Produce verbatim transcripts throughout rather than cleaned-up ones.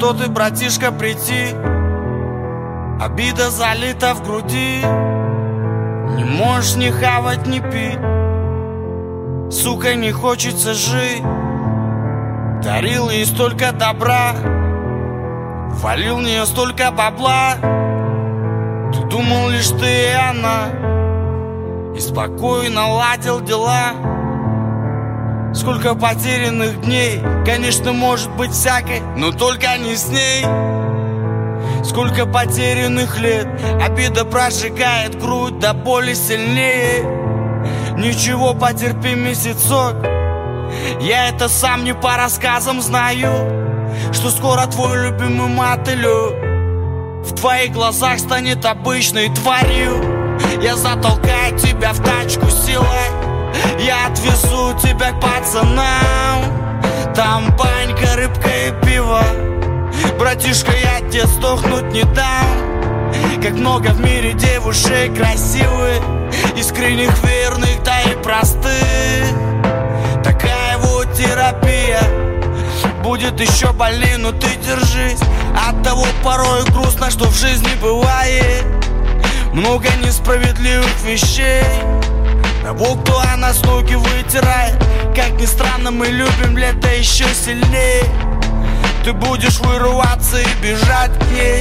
что ты, братишка, прийти. Обида залита в груди, не можешь ни хавать, ни пить. Сука, не хочется жить. Дарил ей столько добра, валил в нее столько бабла. Ты думал лишь ты и она, и спокойно ладил дела. Сколько потерянных дней, конечно, может быть всякой, но только не с ней. Сколько потерянных лет, обида прожигает грудь до боли сильнее. Ничего, потерпи месяцок, я это сам не по рассказам знаю, что скоро твой любимый мотылек в твоих глазах станет обычной тварью. Я затолкаю тебя в тачку силой, я отвезу тебя к пацанам. Там банька, рыбка и пиво. Братишка, я тебе сдохнуть не дам. Как много в мире девушек красивых, искренних, верных, да и простых. Такая вот терапия. Будет еще больнее, но ты держись. От того порой грустно, что в жизни бывает много несправедливых вещей. Того, кто о нас ноги вытирает. Как ни странно, мы любим лето еще сильнее. Ты будешь вырываться и бежать к ней,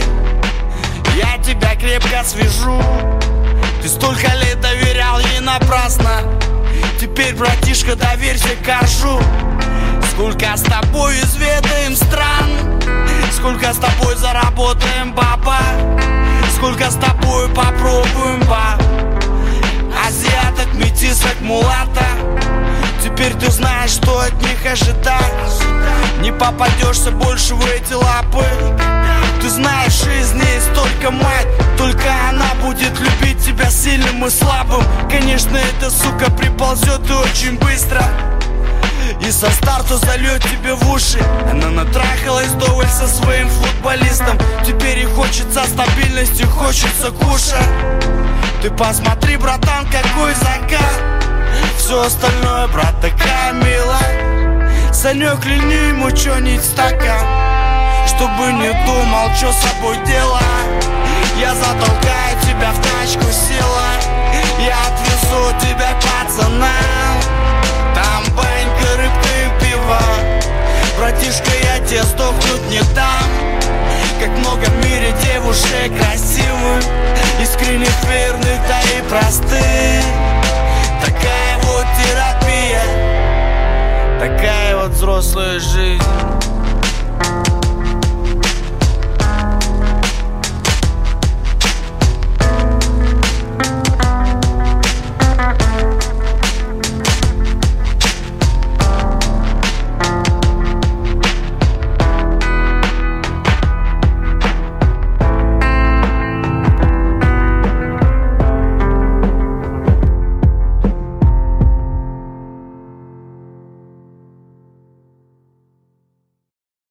я тебя крепко свяжу. Ты столько лет доверял ей напрасно, теперь, братишка, доверься коржу. Сколько с тобой изведаем стран, сколько с тобой заработаем баба, сколько с тобой попробуем баб. Азиаток, метисок, мулата. Теперь ты знаешь, что от них ожидать. Не попадешься больше в эти лапы. Ты знаешь, из ней столько мать, только она будет любить тебя сильным и слабым. Конечно, эта сука приползет и очень быстро, и со старта зальет тебе в уши. Она натрахалась вдоволь со своим футболистом. Теперь ей хочется стабильности, хочется кушать. Ты посмотри, братан, какой закат. Все остальное, брат, такая милая. Санек, льни ему чё-нибудь стакан, чтобы не думал, что с собой делать. Я затолкаю тебя в тачку силой, я отвезу тебя к пацанам. Там банька, рыбка и пиво. Братишка, я тебе сдохнуть не дам. Как много в мире девушек красивых, искренних, верных, да и простых. Такая вот терапия, такая вот взрослая жизнь.